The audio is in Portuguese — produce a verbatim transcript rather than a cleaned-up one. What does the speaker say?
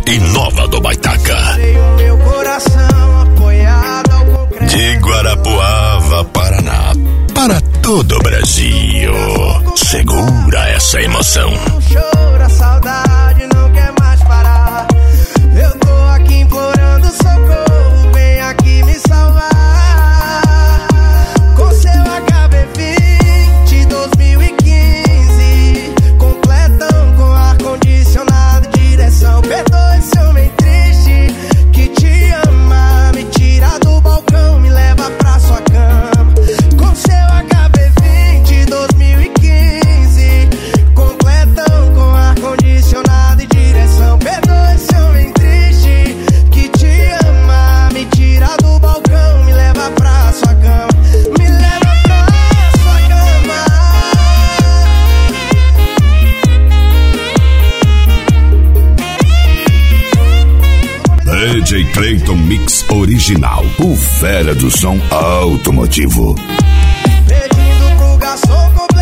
e Nova do Baitaca. De Guarapuava, Paraná, para todo o Brasil. Segura essa emoção. Chora, saudade não quer mais parar. Eu tô aqui implorando socorro, vem aqui me salvar. Com seu H B vinte dois mil e quinze, completão com ar-condicionado e direção. Perdoe esse homem triste que te ama, me tira do balcão, me leva pra sua cama. Com seu H B vinte dois mil e quinze, completão com ar-condicionado e direção. Perdoe esse homem triste que te ama, me tira do balcão, me leva pra sua cama, me leva pra sua cama. D J Clayton Mix Original, o fera do som automotivo. Pedindo pro garçom comprar